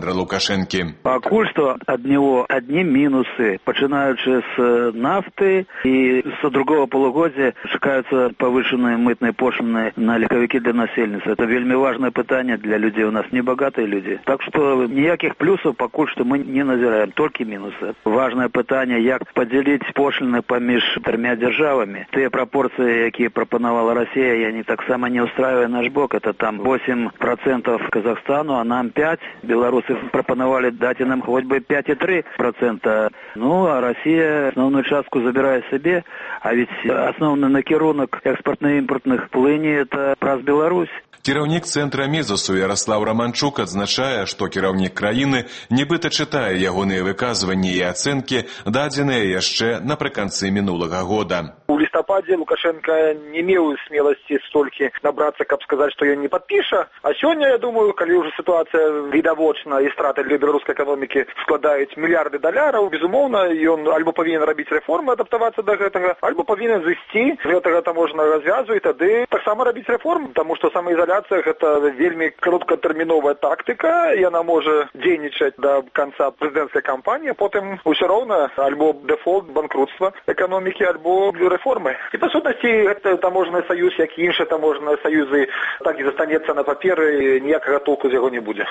Александра Лукашенки. Пакуль что от него одни минусы, начинаючи с нафты, и со другого полугодия чекаются повышенные мытные пошлины на легковики для насельницы. Это вельми важное питание для людей. У нас не богатые люди. Так что никаких плюсов пакуль что мы не назираем, только минусы. Важное питание, як поделить пошлины поміж тремя державами. Те пропорции, які пропонувала Россия, я не так само не устраиваю наш бок. Это там 8% Казахстану, а нам 5%. Белорусы пропонували дать нам хоть бы 5,3%. Ну, а Россия основную частку забирает себе. А ведь основной накірунок экспортно-импортных плыни – это праз Беларусь. Кіраўнік цэнтра Мезасу Ярослав Романчук адзначае, што кіраўнік краіны нібыта чытае ягоныя выказванні і ацэнкі, дадзеныя яшчэ напрыканцы мінулага года. У листопаде Лукашенко не имел смелости столько набраться, как сказать, что я не подпишу. А сегодня, я думаю, когда уже ситуация видовочна и страты для белорусской экономики складают миллиарды долларов, безумовно, и он альбо повинен робить реформы, адаптоваться до этого, альбо повинен зайти, этого таможня развязывает, тады так само робить реформы, потому что самоизоляция это вельми короткотерминовая тактика, и она может дейничать до конца президентской кампании, потом все равно альбо дефолт, банкротство экономики, альбо реформы. И по сутности это таможенный союз, як и інші таможенные союзы, так и застанется на паперы, ніякого толку з його не буде.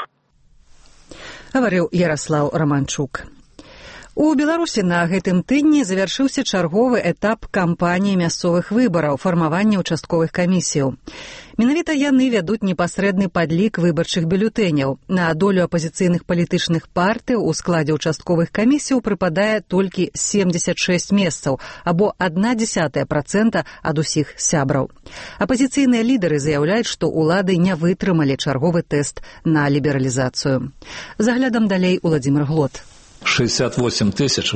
Гаварыў Ярослав Романчук. У Беларусі на гэтым тыдні завяршыўся чарговы этап кампаніі мясцовых выбараў, фармавання ўчастковых камісіяў. Менавіта яны вядуць непасрэдны падлік выбарчых бюлетэняў. На долю апазіцыйных палітычных партый у складзе ўчастковых камісіяў прыпадае толькі 76 месцаў, або 0,1% ад усіх сябраў. Апазіцыйныя лідары заяўляюць, што ўлады не вытрымалі чарговы тэст на лібералізацыю. Заглядам далей Уладзімир Глот. 68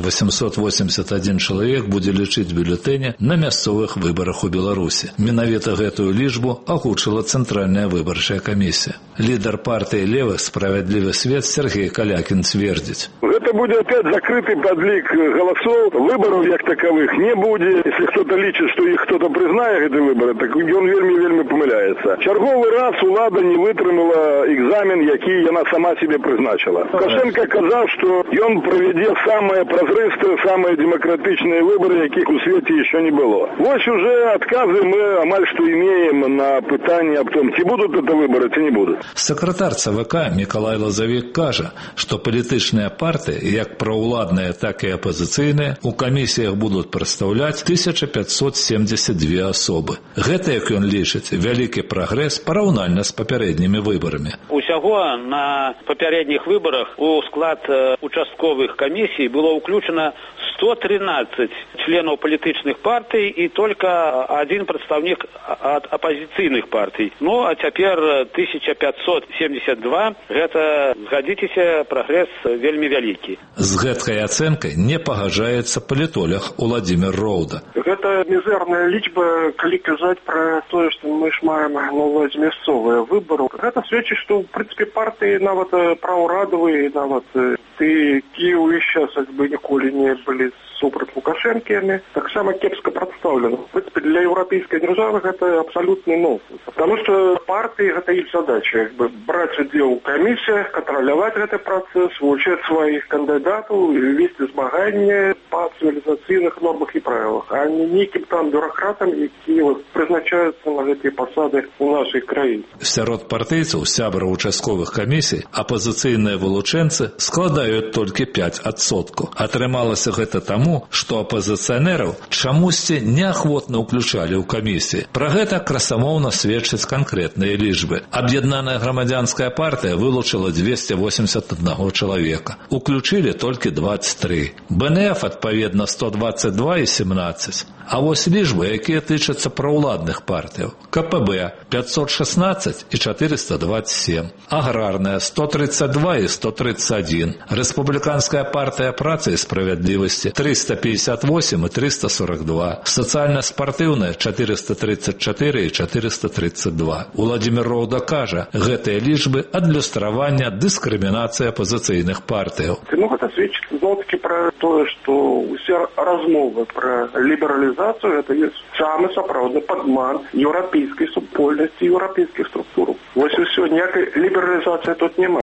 881 чалавек будзе лічыць бюлетэні на мясцовых выбарах у Беларусі. Менавіта гэтую лічбу агучыла Цэнтральная выбарчая камісія. Лідар партыі левых «Справядлівы свет» Сергей Калякін цвердзіць. Это будет опять закрытый подлик голосов, выборов як таковых не будет. Если кто-то лічит, что их кто-то признает эти выборы, так он вельми помиляется. Черговый раз улада не вытрымала экзамен, який она сама себе призначила. Лукашенко казав, что он проведет самые прозрыстые, самые демократичные выборы, яких у свете еще не было. Вот уже отказы мы амаль что имеем на питание об том, ці будут это выборы, ці не будут. Сакратар ЦВК Миколай Лазавік кажа, што палітычныя партыі, як праўладныя, так і апазіцыйныя, у камісіях будуць прадстаўляць 1572 асобы. Гэта, як ён лічыць, вялікі прагрэс параўнальна з папярэднімі выбарамі. Усяго на папярэдніх выбарах у склад участковых комиссий было включено 113 членов политических партий и только один представник от оппозиционных партий. Ну, а теперь 1572. Это, згадзіцеся, прогресс вельми великий. З гэткай ацэнкай не пагаджаецца палітолог Уладзімир Роўда. Это мизерная лічба, калі казаць про то, что мы ж маем на ўвазе мясцовыя выборы. Это сведчыць, что, в принципе, партии нават праўрадавыя, нават ты Киев и сейчас как бы ніколі не были супраць Лукашенками, так само кепска представлено. В принципе, для европейской державы это абсолютный нонсенс. Потому что партии это их задача, как бы брать удел в комиссиях, контролировать этот процесс, вылучать своих кандидатов, вести змагання по цивилизационных нормах и правилах, а не неким там бюрократам, які призначаются на эти посады у нашей краине. Сярод партыйцаў, сябраў участковых камісій, апазіцыйныя вылучэнцы складаюць толькі 5%. Атрымалася гэта таму, што апазіцыянераў чамусьці неахвотна ўключалі ў камісіі. Пра гэта красамоўна сведчаць канкрэтныя лічбы. Аб'яднаная грамадзянская партыя вылучыла 281 чалавека. Уключылі толькі 23. БНФ, адпаведна, 122 і 17. А вось лічбы, якія тычацца праўладных партыяў. КПБ 516 і 427. Аграрная 132 і 131. Рэспубліканская партыя працы і справядлівасці 358 и 342. Социально-спортивная 434 и 432. Уладзімир Роўда кажа, гэтыя лічбы адлюстравання дыскрымінацыі апазіцыйных партыяў. Ну, это сведчит зноў-таки про то, что усе размовы про либерализацию это есть самый сапраўдны падман европейской супольности, европейских структур. Вось усё, ніякай либерализации тут нема.